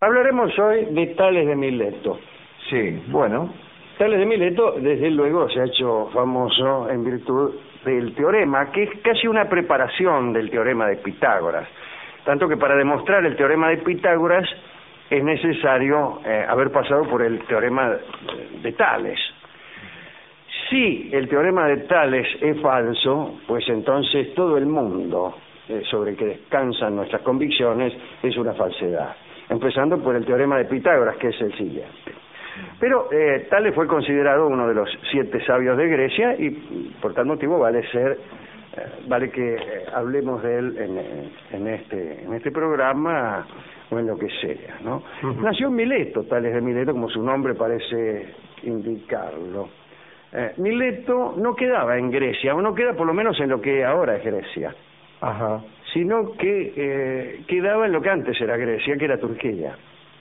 Hablaremos hoy de Tales de Mileto. Sí, bueno. Tales de Mileto, desde luego, se ha hecho famoso en virtud del teorema, que es casi una preparación del teorema de Pitágoras. Tanto que para demostrar el teorema de Pitágoras es necesario haber pasado por el teorema de Tales. Si el teorema de Tales es falso, pues entonces todo el mundo sobre el que descansan nuestras convicciones es una falsedad. Empezando por el teorema de Pitágoras, que es el siguiente. Pero Tales fue considerado uno de los 7 sabios de Grecia y por tal motivo vale que hablemos de él en este programa o en lo que sea, ¿no? Nació en Mileto, Tales de Mileto, como su nombre parece indicarlo. Mileto no quedaba en Grecia, o no queda por lo menos en lo que ahora es Grecia. Ajá. Sino que quedaba en lo que antes era Grecia, que era Turquía.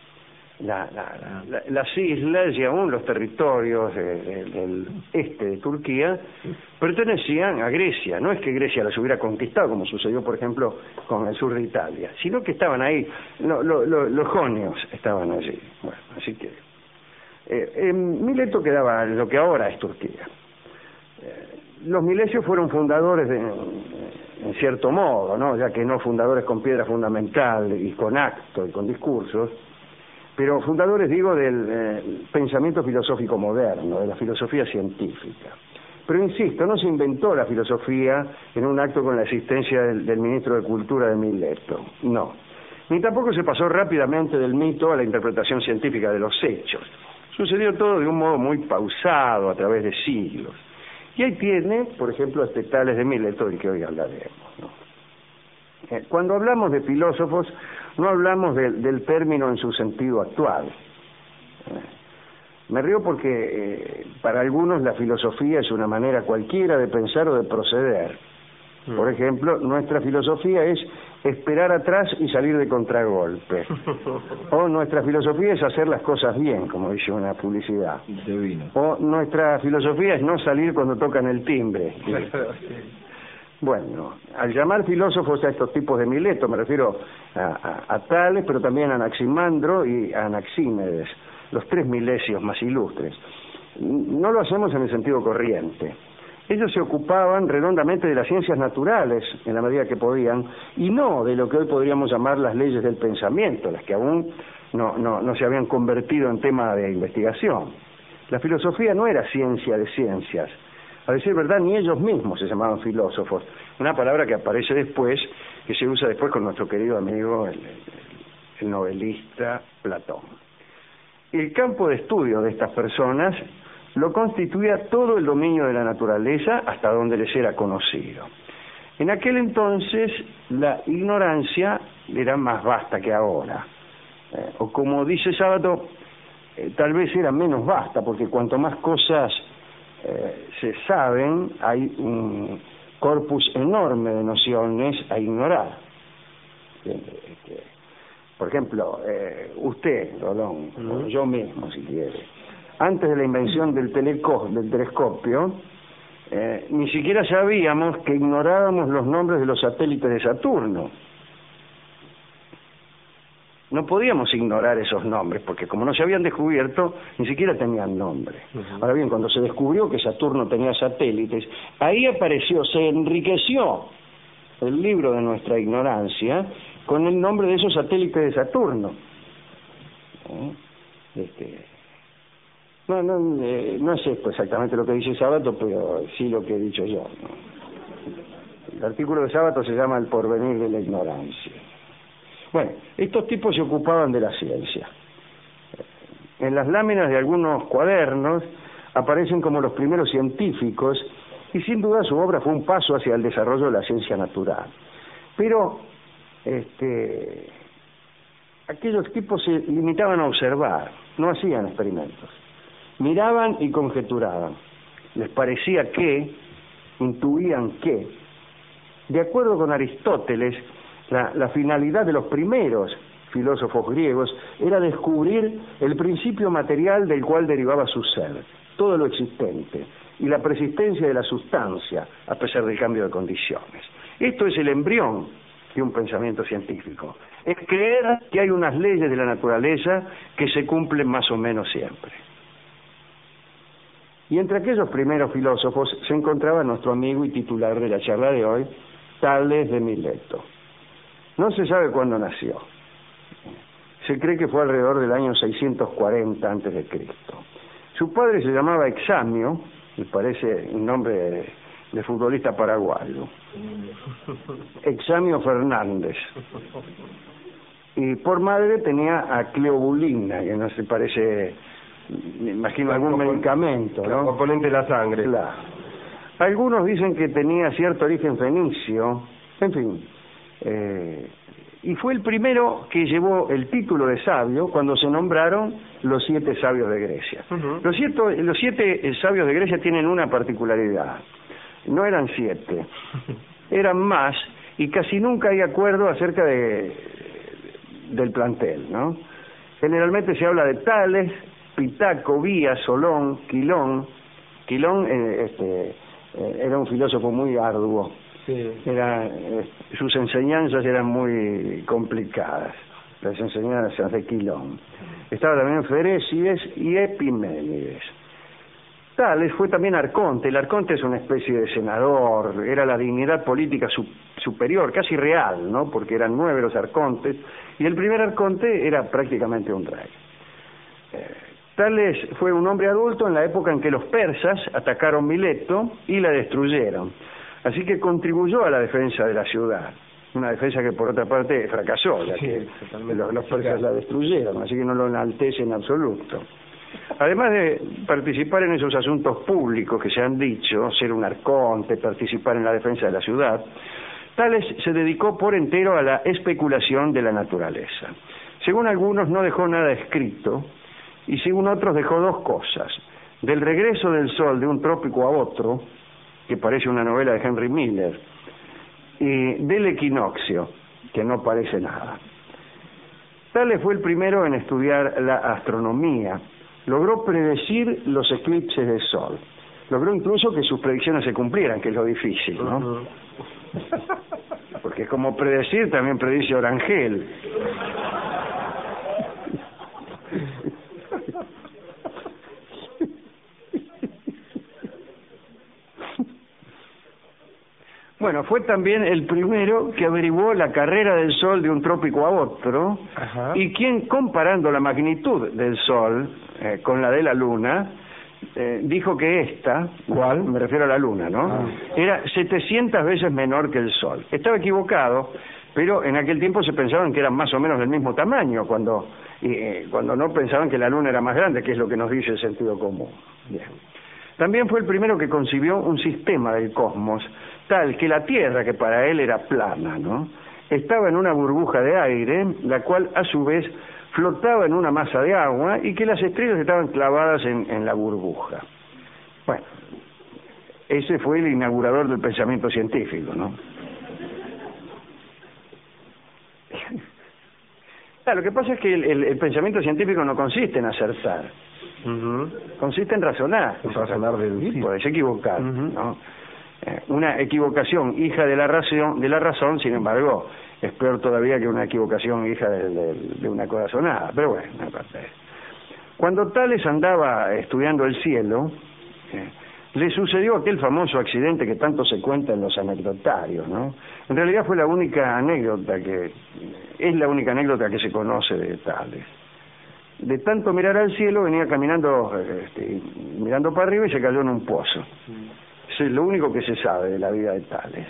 Las islas y aún los territorios del este de Turquía pertenecían a Grecia. No es que Grecia las hubiera conquistado, como sucedió, por ejemplo, con el sur de Italia, sino que estaban ahí, los jonios estaban allí. Bueno, así que Mileto quedaba en lo que ahora es Turquía. Los milesios fueron fundadores en cierto modo, ¿no? Ya que no fundadores con piedra fundamental y con acto y con discursos, pero fundadores, digo, del pensamiento filosófico moderno, de la filosofía científica. Pero insisto, no se inventó la filosofía en un acto con la asistencia del ministro de Cultura de Mileto, no. Ni tampoco se pasó rápidamente del mito a la interpretación científica de los hechos. Sucedió todo de un modo muy pausado a través de siglos. Y ahí tiene, por ejemplo, Tales de Mileto, del que hoy hablaremos, ¿no? Cuando hablamos de filósofos, no hablamos del término en su sentido actual. Me río porque para algunos la filosofía es una manera cualquiera de pensar o de proceder. Por ejemplo, nuestra filosofía es esperar atrás y salir de contragolpe. O nuestra filosofía es hacer las cosas bien, como dice una publicidad. Divino. O nuestra filosofía es no salir cuando tocan el timbre. Bueno, al llamar filósofos a estos tipos de Mileto, me refiero a Tales, pero también a Anaximandro y a Anaxímedes, los 3 milesios más ilustres. No lo hacemos en el sentido corriente. Ellos se ocupaban redondamente de las ciencias naturales, en la medida que podían, y no de lo que hoy podríamos llamar las leyes del pensamiento, las que aún no se habían convertido en tema de investigación. La filosofía no era ciencia de ciencias. A decir verdad, ni ellos mismos se llamaban filósofos. Una palabra que aparece después, que se usa después con nuestro querido amigo, el novelista Platón. El campo de estudio de estas personas lo constituía todo el dominio de la naturaleza hasta donde les era conocido. En aquel entonces la ignorancia era más vasta que ahora. O como dice Sábato, tal vez era menos vasta, porque cuanto más cosas se saben, hay un corpus enorme de nociones a ignorar. Por ejemplo, usted, Rolón, o yo mismo, si quiere, antes de la invención del telescopio, ni siquiera sabíamos que ignorábamos los nombres de los satélites de Saturno. No podíamos ignorar esos nombres, porque como no se habían descubierto, ni siquiera tenían nombre. Ahora bien, cuando se descubrió que Saturno tenía satélites, ahí apareció, se enriqueció el libro de nuestra ignorancia con el nombre de esos satélites de Saturno. No es esto exactamente lo que dice Sábato, pero sí lo que he dicho yo, ¿no? El artículo de Sábato se llama El porvenir de la ignorancia. Bueno, estos tipos se ocupaban de la ciencia. En las láminas de algunos cuadernos aparecen como los primeros científicos y sin duda su obra fue un paso hacia el desarrollo de la ciencia natural. Pero aquellos tipos se limitaban a observar, no hacían experimentos. Miraban y conjeturaban. Les parecía que, intuían que. De acuerdo con Aristóteles, la finalidad de los primeros filósofos griegos era descubrir el principio material del cual derivaba su ser, todo lo existente, y la persistencia de la sustancia a pesar del cambio de condiciones. Esto es el embrión que un pensamiento científico. Es creer que hay unas leyes de la naturaleza que se cumplen más o menos siempre. Y entre aquellos primeros filósofos se encontraba nuestro amigo y titular de la charla de hoy, Tales de Mileto. No se sabe cuándo nació. Se cree que fue alrededor del año 640 a.C. Su padre se llamaba Examio, me parece un nombre de futbolista paraguayo. Examio Fernández. Y por madre tenía a Cleobulina, que no se parece, me imagino, algún medicamento, ¿no? Componente de la sangre. Claro. Algunos dicen que tenía cierto origen fenicio, en fin. Y fue el primero que llevó el título de sabio cuando se nombraron los 7 sabios de Grecia. Los siete sabios de Grecia tienen una particularidad. No eran 7, eran más, y casi nunca hay acuerdo acerca del plantel, ¿no? Generalmente se habla de Tales, Pitaco, Bías, Solón, Quilón. Quilón era un filósofo muy arduo. Sí. Sus enseñanzas eran muy complicadas, las enseñanzas de Quilón. Estaba también Ferécides y Epiménides. Tales fue también arconte. El arconte es una especie de senador, era la dignidad política superior, casi real, ¿no? Porque eran 9 los arcontes, y el primer arconte era prácticamente un rey. Tales fue un hombre adulto en la época en que los persas atacaron Mileto y la destruyeron. Así que contribuyó a la defensa de la ciudad, una defensa que por otra parte fracasó, ya que los persas la destruyeron, así que no lo enaltece en absoluto. Además de participar en esos asuntos públicos que se han dicho, ser un arconte, participar en la defensa de la ciudad, Tales se dedicó por entero a la especulación de la naturaleza. Según algunos no dejó nada escrito, y según otros dejó 2 cosas: del regreso del sol de un trópico a otro, que parece una novela de Henry Miller, y del equinoccio, que no parece nada. Tales fue el primero en estudiar la astronomía. Logró predecir los eclipses del sol. Logró incluso que sus predicciones se cumplieran, que es lo difícil, ¿no? Porque como predecir, también predice Orangel. Bueno, fue también el primero que averiguó la carrera del Sol de un trópico a otro. Ajá. Y quien, comparando la magnitud del Sol con la de la Luna, dijo que esta, ¿cuál? Me refiero a la Luna, ¿no? Era 700 veces menor que el Sol. Estaba equivocado, pero en aquel tiempo se pensaban que eran más o menos del mismo tamaño, cuando no pensaban que la Luna era más grande, que es lo que nos dice el sentido común. Bien. También fue el primero que concibió un sistema del cosmos tal que la Tierra, que para él era plana, ¿no?, estaba en una burbuja de aire, la cual a su vez flotaba en una masa de agua, y que las estrellas estaban clavadas en la burbuja. Bueno, ese fue el inaugurador del pensamiento científico, ¿no? Claro, lo que pasa es que el pensamiento científico no consiste en acertar. Consiste en razonar. Deducir. Puedes equivocar, ¿no? Una equivocación hija de la razón, sin embargo, es peor todavía que una equivocación hija de una corazonada. Pero bueno, aparte. Cuando Tales andaba estudiando el cielo, le sucedió aquel famoso accidente que tanto se cuenta en los anecdotarios, ¿no? En realidad es la única anécdota que se conoce de Tales. De tanto mirar al cielo, venía caminando, mirando para arriba, y se cayó en un pozo. Eso es lo único que se sabe de la vida de Tales.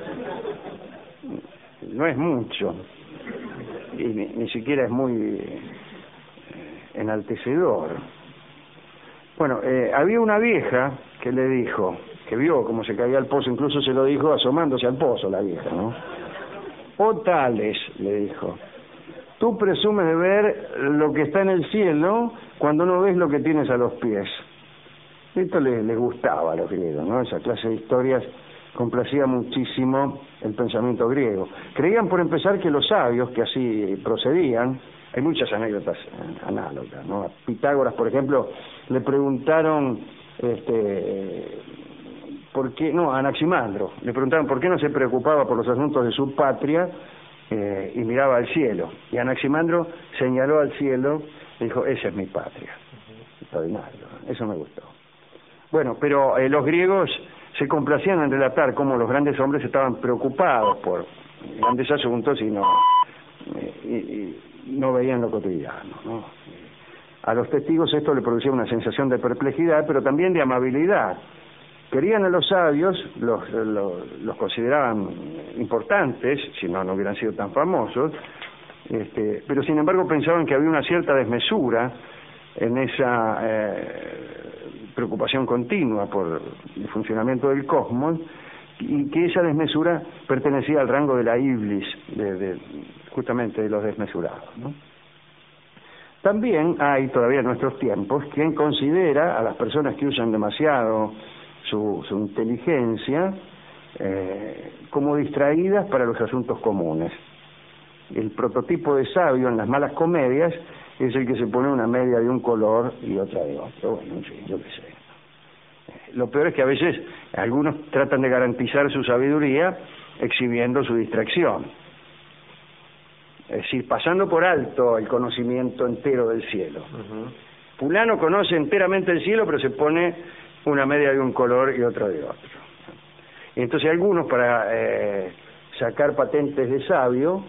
No es mucho, y ni siquiera es muy enaltecedor. Bueno, había una vieja que le dijo, que vio cómo se caía al pozo, incluso se lo dijo asomándose al pozo la vieja, ¿no? «Oh Tales», le dijo, «tú presumes de ver lo que está en el cielo cuando no ves lo que tienes a los pies». Esto les gustaba a los griegos, ¿no? Esa clase de historias complacía muchísimo el pensamiento griego. Creían, por empezar, que los sabios que así procedían, hay muchas anécdotas análogas, ¿no? A Pitágoras, por ejemplo, le preguntaron a Anaximandro, le preguntaban por qué no se preocupaba por los asuntos de su patria y miraba al cielo. Y Anaximandro señaló al cielo y dijo, esa es mi patria. Extraordinario, eso me gustó. Bueno, pero los griegos se complacían en relatar cómo los grandes hombres estaban preocupados por grandes asuntos y no veían lo cotidiano, ¿no? A los testigos esto le producía una sensación de perplejidad, pero también de amabilidad. Querían a los sabios, los consideraban importantes, si no hubieran sido tan famosos, pero sin embargo pensaban que había una cierta desmesura en esa preocupación continua por el funcionamiento del cosmos, y que esa desmesura pertenecía al rango de la iblis, justamente de los desmesurados, ¿no? También hay todavía en nuestros tiempos quien considera a las personas que usan demasiado su inteligencia como distraídas para los asuntos comunes. El prototipo de sabio en las malas comedias es el que se pone una media de un color y otra de otro. Bueno, sí, yo qué sé. Lo peor es que a veces algunos tratan de garantizar su sabiduría exhibiendo su distracción. Es decir, pasando por alto el conocimiento entero del cielo. Fulano conoce enteramente el cielo, pero se pone una media de un color y otra de otro. Y entonces algunos, para sacar patentes de sabio,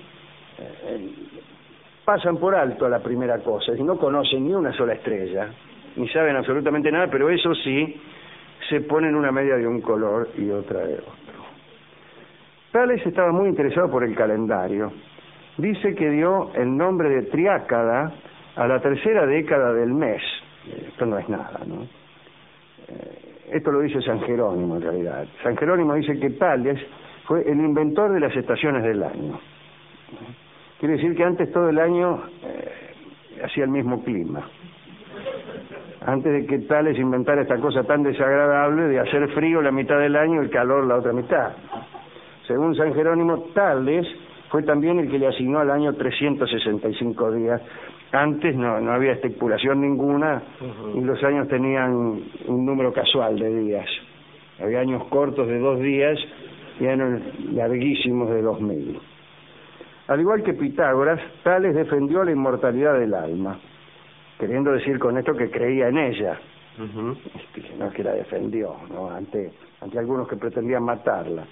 pasan por alto a la primera cosa, y no conocen ni una sola estrella, ni saben absolutamente nada, pero eso sí, se ponen una media de un color y otra de otro. Tales estaba muy interesado por el calendario. Dice que dio el nombre de Triácada a la tercera década del mes. Esto no es nada, ¿no? Esto lo dice San Jerónimo en realidad. San Jerónimo dice que Tales fue el inventor de las estaciones del año. Quiere decir que antes todo el año hacía el mismo clima. Antes de que Tales inventara esta cosa tan desagradable de hacer frío la mitad del año y el calor la otra mitad. Según San Jerónimo, Tales fue también el que le asignó al año 365 días. Antes no había estipulación ninguna y los años tenían un número casual de días. Había años cortos de 2 días y años larguísimos de 2000. Al igual que Pitágoras, Tales defendió la inmortalidad del alma, queriendo decir con esto que creía en ella. No es que la defendió, ¿no? ante algunos que pretendían matarla.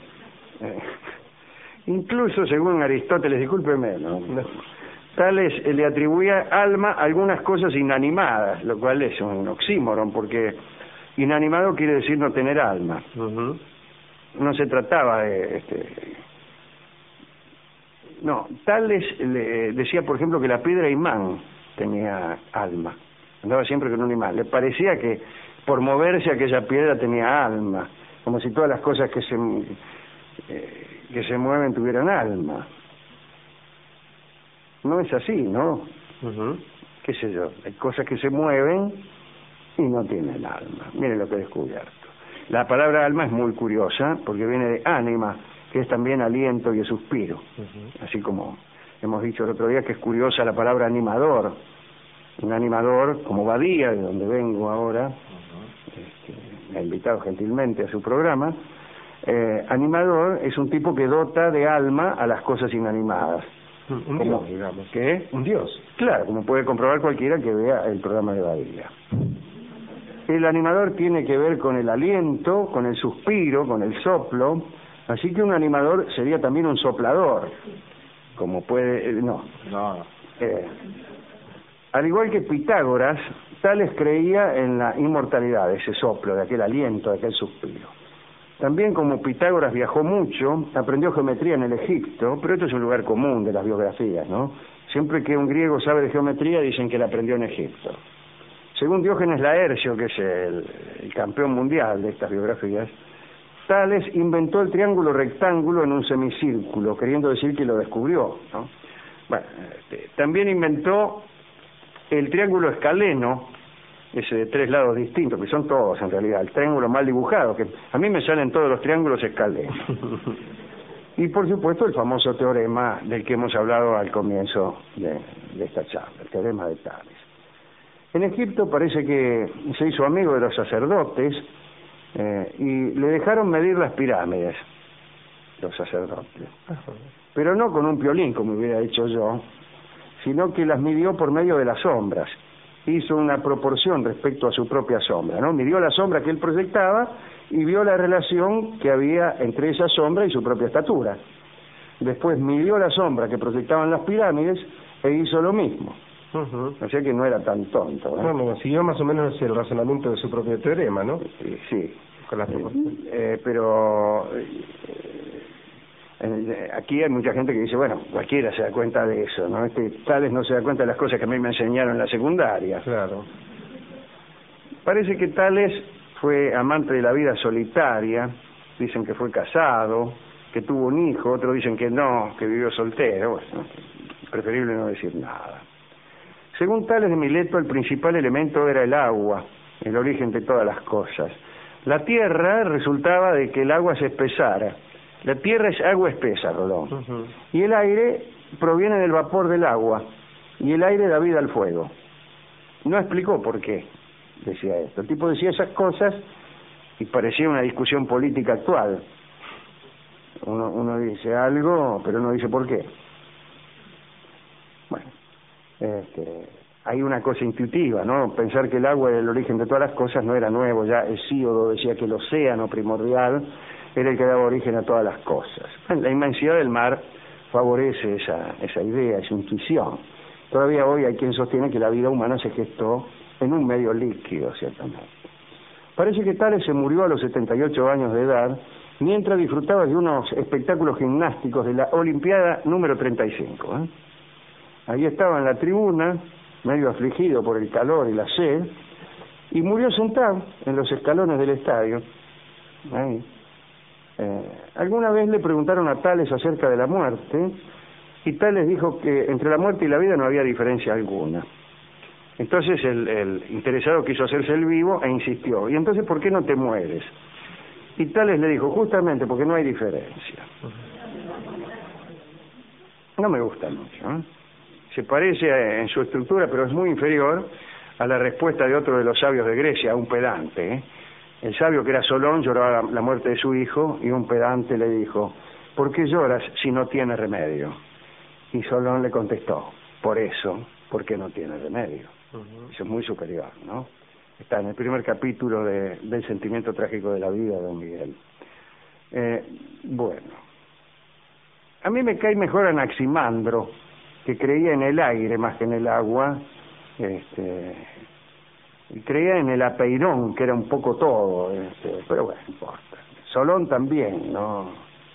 Incluso, según Aristóteles, discúlpeme, ¿no? Tales le atribuía alma a algunas cosas inanimadas, lo cual es un oxímoron, porque inanimado quiere decir no tener alma. No se trataba de... No, Tales le decía, por ejemplo, que la piedra imán tenía alma. Andaba siempre con un imán. Le parecía que por moverse aquella piedra tenía alma, como si todas las cosas que se mueven tuvieran alma. No es así, ¿no? Qué sé yo, hay cosas que se mueven y no tienen alma. Miren lo que he descubierto. La palabra alma es muy curiosa porque viene de ánima, que es también aliento y es suspiro. Así como hemos dicho el otro día que es curiosa la palabra animador. Un animador, como Badía, de donde vengo ahora, me ha invitado gentilmente a su programa. Animador es un tipo que dota de alma a las cosas inanimadas. Un dios, digamos. ¿Qué? Un dios. Claro, como puede comprobar cualquiera que vea el programa de Badía. El animador tiene que ver con el aliento, con el suspiro, con el soplo, así que un animador sería también un soplador, como puede... al igual que Pitágoras, Tales creía en la inmortalidad de ese soplo, de aquel aliento, de aquel suspiro. También, como Pitágoras viajó mucho, aprendió geometría en el Egipto, pero esto es un lugar común de las biografías, ¿no? Siempre que un griego sabe de geometría dicen que la aprendió en Egipto. Según Diógenes Laercio, que es el campeón mundial de estas biografías, Tales inventó el triángulo rectángulo en un semicírculo, queriendo decir que lo descubrió, ¿no? Bueno, también inventó el triángulo escaleno, ese de 3 lados distintos, que son todos en realidad, el triángulo mal dibujado, que a mí me salen todos los triángulos escalenos. Y por supuesto el famoso teorema del que hemos hablado al comienzo de esta charla, el teorema de Tales. En Egipto parece que se hizo amigo de los sacerdotes y le dejaron medir las pirámides, los sacerdotes, pero no con un piolín como hubiera hecho yo, sino que las midió por medio de las sombras. Hizo una proporción respecto a su propia sombra, ¿no? Midió la sombra que él proyectaba y vio la relación que había entre esa sombra y su propia estatura. Después midió la sombra que proyectaban las pirámides e hizo lo mismo. O sea que no era tan tonto, ¿no? Bueno, siguió más o menos el razonamiento de su propio teorema, ¿no? Sí. Con las pero aquí hay mucha gente que dice, bueno, cualquiera se da cuenta de eso, ¿no? Tales no se da cuenta de las cosas que a mí me enseñaron en la secundaria. Claro. Parece que Tales fue amante de la vida solitaria, dicen que fue casado, que tuvo un hijo, otros dicen que no, que vivió soltero, bueno, preferible no decir nada. Según Tales de Mileto, el principal elemento era el agua, el origen de todas las cosas. La tierra resultaba de que el agua se espesara. La tierra es agua espesa, Rolón. Y el aire proviene del vapor del agua, y el aire da vida al fuego. No explicó por qué decía esto. El tipo decía esas cosas y parecía una discusión política actual. Uno dice algo, pero no dice por qué. Bueno, hay una cosa intuitiva, ¿no? Pensar que el agua es el origen de todas las cosas no era nuevo. Ya Hesíodo decía que el océano primordial era el que daba origen a todas las cosas. La inmensidad del mar favorece esa idea, esa intuición. Todavía hoy hay quien sostiene que la vida humana se gestó en un medio líquido, ciertamente. Parece que Tales se murió a los 78 años de edad mientras disfrutaba de unos espectáculos gimnásticos de la Olimpiada número 35. Ahí estaba en la tribuna, medio afligido por el calor y la sed, y murió sentado en los escalones del estadio. Ahí. Alguna vez le preguntaron a Tales acerca de la muerte, y Tales dijo que entre la muerte y la vida no había diferencia alguna. Entonces el interesado quiso hacerse el vivo e insistió, ¿y entonces por qué no te mueres? Y Tales le dijo, justamente porque no hay diferencia. No me gusta mucho, ¿eh? Se parece en su estructura, pero es muy inferior a la respuesta de otro de los sabios de Grecia, un pedante, ¿eh? El sabio, que era Solón, lloraba la muerte de su hijo, y un pedante le dijo, ¿por qué lloras si no tiene remedio? Y Solón le contestó, por eso, porque no tiene remedio. Eso es muy superior, ¿no? Está en el primer capítulo del sentimiento trágico de la vida de Don Miguel. Bueno, a mí me cae mejor Anaximandro, que creía en el aire más que en el agua, y creía en el apeirón, que era un poco todo, pero bueno, no importa. Solón también, ¿no?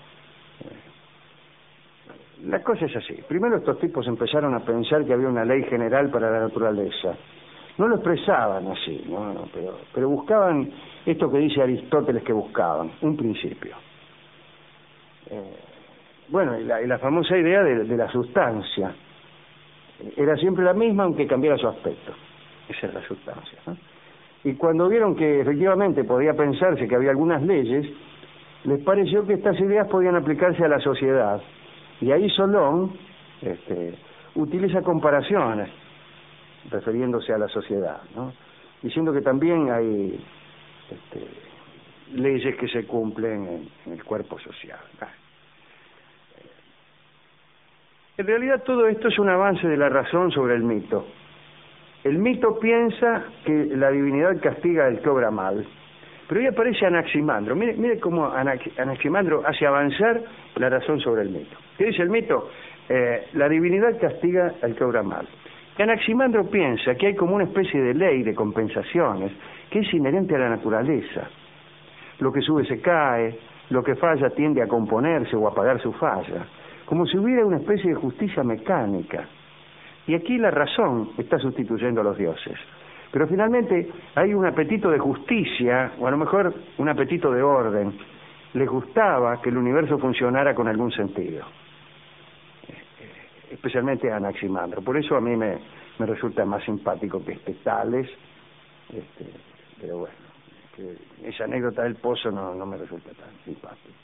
La cosa es así. Primero estos tipos empezaron a pensar que había una ley general para la naturaleza. No lo expresaban así, ¿no? Pero buscaban esto que dice Aristóteles que buscaban, un principio. Bueno, y la famosa idea de la sustancia. Era siempre la misma, aunque cambiara su aspecto. Esa es la sustancia, ¿no? Y cuando vieron que efectivamente podía pensarse que había algunas leyes, les pareció que estas ideas podían aplicarse a la sociedad. Y ahí Solón utiliza comparaciones refiriéndose a la sociedad, ¿no? Diciendo que también hay leyes que se cumplen en el cuerpo social. En realidad todo esto es un avance de la razón sobre el mito. El mito piensa que la divinidad castiga al que obra mal, pero ahí aparece Anaximandro. Mire cómo Anaximandro hace avanzar la razón sobre el mito. ¿Qué dice el mito? La divinidad castiga al que obra mal. Y Anaximandro piensa que hay como una especie de ley de compensaciones que es inherente a la naturaleza. Lo que sube se cae, lo que falla tiende a componerse o a pagar su falla, como si hubiera una especie de justicia mecánica. Y aquí la razón está sustituyendo a los dioses. Pero finalmente hay un apetito de justicia, o a lo mejor un apetito de orden. Les gustaba que el universo funcionara con algún sentido, especialmente a Anaximandro. Por eso a mí me resulta más simpático que Tales, pero bueno, que esa anécdota del pozo no me resulta tan simpática.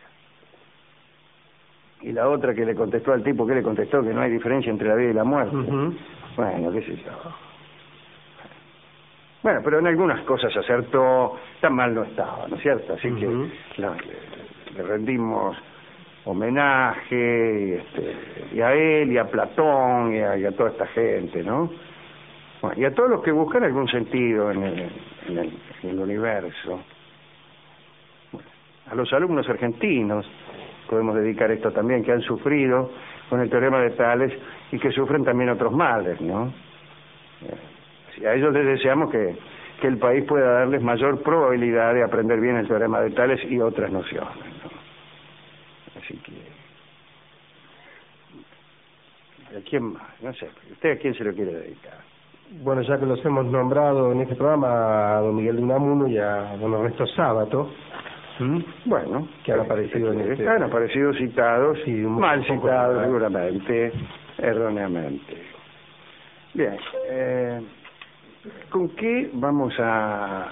Y la otra que le contestó al tipo, que le contestó que no hay diferencia entre la vida y la muerte. Bueno, qué sé yo. Bueno, pero en algunas cosas acertó, tan mal no estaba, ¿no es cierto? Así que le rendimos homenaje y a él, y a Platón, y a toda esta gente, ¿no? Bueno, y a todos los que buscan algún sentido en el universo. Bueno, a los alumnos argentinos podemos dedicar esto también, que han sufrido con el teorema de Tales y que sufren también otros males, ¿no? A ellos les deseamos que el país pueda darles mayor probabilidad de aprender bien el teorema de Tales y otras nociones, ¿no? Así que... ¿A quién más? No sé, ¿usted a quién se lo quiere dedicar? Bueno, ya que los hemos nombrado en este programa, a don Miguel de Unamuno y a don Ernesto Sábato, bueno, que han aparecido en este... Han aparecido citados, sí, mal citados seguramente, erróneamente. Bien, ¿con qué vamos a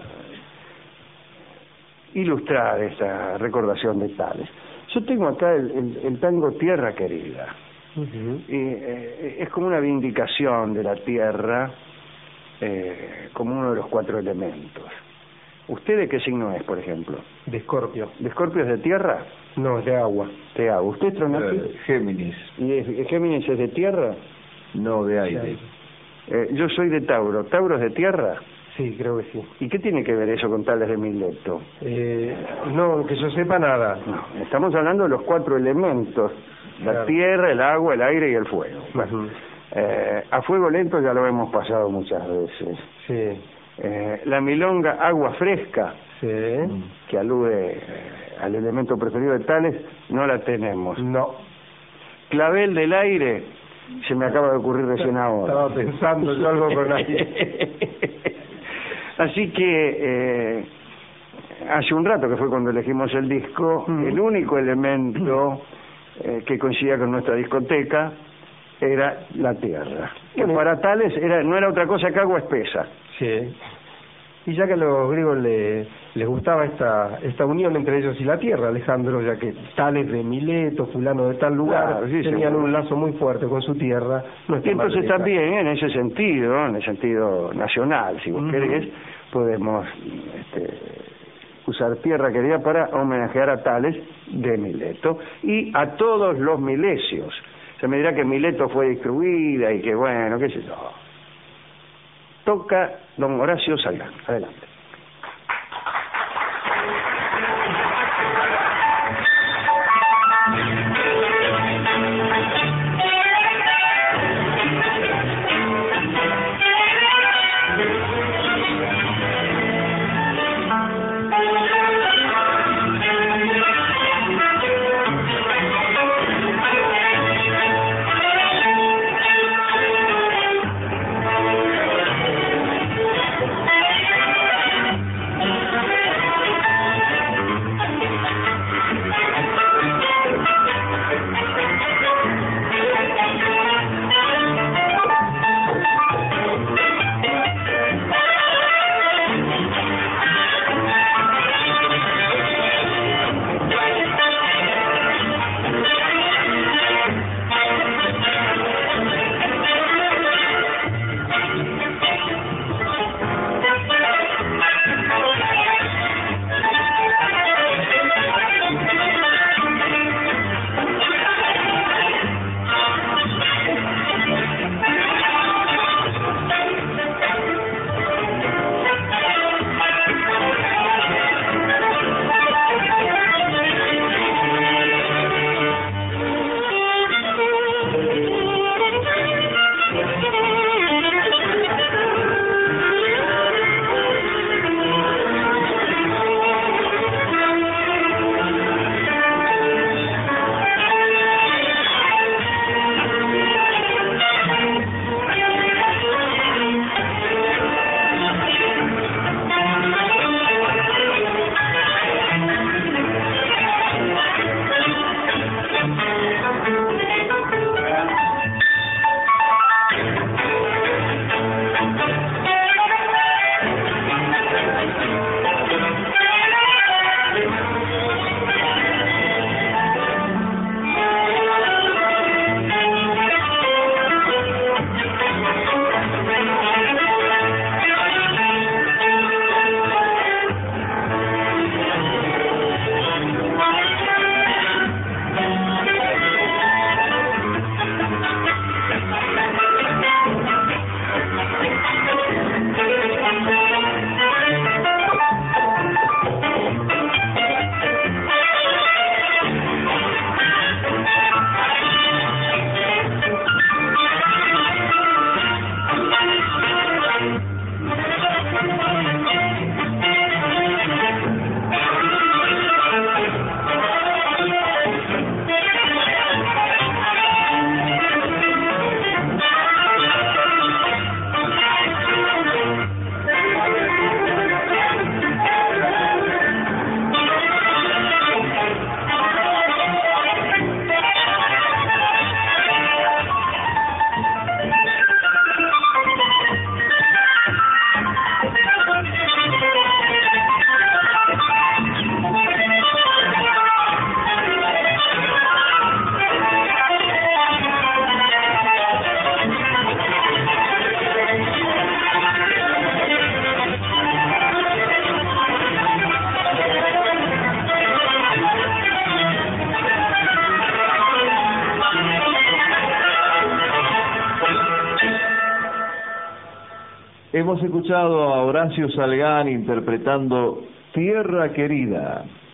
ilustrar esta recordación de Tales? Yo tengo acá el tango Tierra Querida. Y es como una vindicación de la tierra como uno de los 4 elementos. ¿Usted de qué signo es, por ejemplo? De Escorpio. ¿De Escorpio es de tierra? No, es de agua. De agua. ¿Usted es Tronati? Géminis. ¿Y Géminis es de tierra? No, de aire. Yo soy de Tauro. ¿Tauro es de tierra? Sí, creo que sí. ¿Y qué tiene que ver eso con Tales de Mileto? No, que yo sepa nada. No, estamos hablando de los 4 elementos. La tierra, el agua, el aire y el fuego. Bueno, a fuego lento ya lo hemos pasado muchas veces. Sí. La milonga agua fresca, Sí. que alude al elemento preferido de Tales, no la tenemos. No. Clavel del aire, se me acaba de ocurrir recién ahora. Estaba pensando yo algo con aire. Así que hace un rato, que fue cuando elegimos el disco, el único elemento que coincidía con nuestra discoteca era la tierra, que para Tales no era otra cosa que agua espesa. Sí. Y ya que a los griegos les gustaba esta unión entre ellos y la tierra, Alejandro, ya que Tales de Mileto, fulano de tal lugar, claro, sí, tenían seguro. Un lazo muy fuerte con su tierra. No Y entonces también en ese sentido nacional, si vos querés, podemos usar Tierra Querida para homenajear a Tales de Mileto y a todos los milesios. Se me dirá que Mileto fue destruida y que bueno, qué sé yo. Toca don Horacio Salgán. Adelante. Hemos escuchado a Horacio Salgán interpretando Tierra Querida.